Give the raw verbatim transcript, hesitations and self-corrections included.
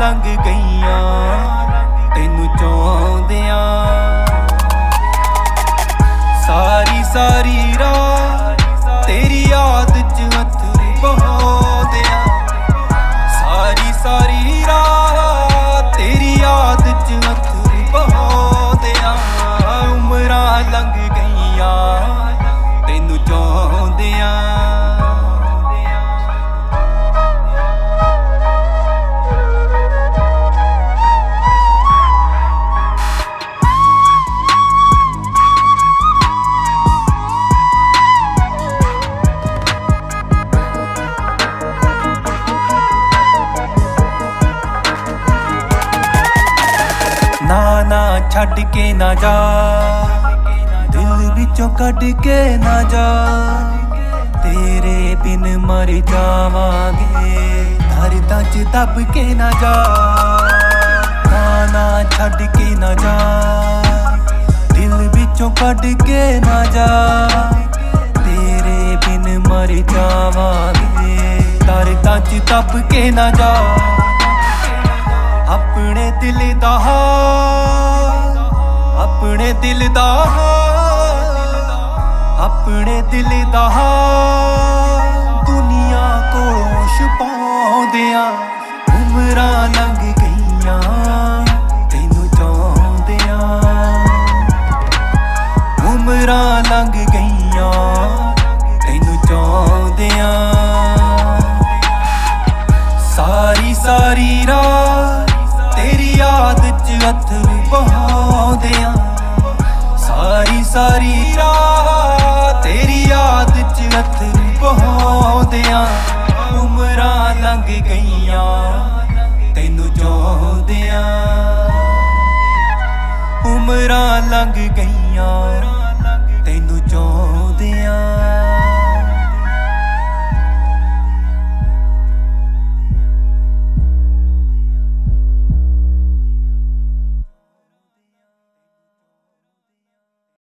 ਲੰਘ ਗਈਆਂ ਤੈਨੂੰ ਚਾਹੁੰਦਿਆਂ। ਸਾਰੀ ਸਾਰੀ ਰਾਤ ਤੇਰੀ ਯਾਦ ਚ ਅੱਥਰੂ ਬਹਾਉਂਦਿਆਂ। ਸਾਰੀ ਸਾਰੀ ਰਾਤ ਤੇਰੀ ਯਾਦ ਚ ਅੱਥਰੂ ਬਹਾਉਂਦਿਆਂ। ਉਮਰਾਂ ਲੰਘ ਗਈਆਂ ਤੈਨੂੰ ਚਾਹੁੰਦਿਆਂ। ਨਾ ਨਾ ਛੱਡ ਕੇ ਨਾ ਜਾ, ਦਿਲ ਵਿੱਚੋਂ ਕੱਢ ਕੇ ਨਾ ਜਾ। ਤੇਰੇ ਬਿਨ ਮਰ ਜਾਵਾਂਗੇ, ਦਰਦਾਂ ਚ ਦੱਬ ਕੇ ਨਾ ਜਾ। ਨਾ ਨਾ ਛੱਡ ਕੇ ਨਾ ਜਾ, ਦਿਲ ਵਿੱਚੋਂ ਕੱਢ ਕੇ ਨਾ ਜਾ। ਤੇਰੇ ਬਿਨ ਮਰ ਜਾਵਾਂਗੇ, ਦਰਦਾਂ ਚ ਦੱਬ ਕੇ ਨਾ ਜਾ। ਆਪਣੇ ਦਿਲ ਦਾ ਹਾਲ, ਆਪਣੇ ਦਿਲ ਦਾ ਹਾਲ, ਆਪਣੇ ਦਿਲ ਦਾ ਹਾਲ ਦੁਨੀਆ ਕੋਲੋਂ ਛੁਪਾਉਂਦਿਆਂ। ਉਮਰਾਂ ਲੰਘ ਗਈਆਂ ਤੈਨੂੰ ਚਾਹੁੰਦਿਆਂ। ਉਮਰਾਂ ਲੰਘ ਗਈਆਂ ਤੈਨੂੰ ਚਾਹੁੰਦਿਆਂ। ਸਾਰੀ ਸਾਰੀ ਰਾਤ ਤੇਰੀ ਯਾਦ ਚ ਅੱਥਰੂ ਬਹਾਉਂਦਿਆਂ। ਸਾਰੀ ਸਾਰੀ ਰਾਤ ਤੇਰੀ ਯਾਦ ਚ ਅੱਥਰੂ ਬਹਾਉਂਦਿਆਂ। ਉਮਰਾਂ ਲੰਘ ਗਈਆਂ ਤੈਨੂੰ ਚਾਹੁੰਦਿਆਂ। ਉਮਰਾਂ ਲੰਘ ਗਈਆਂ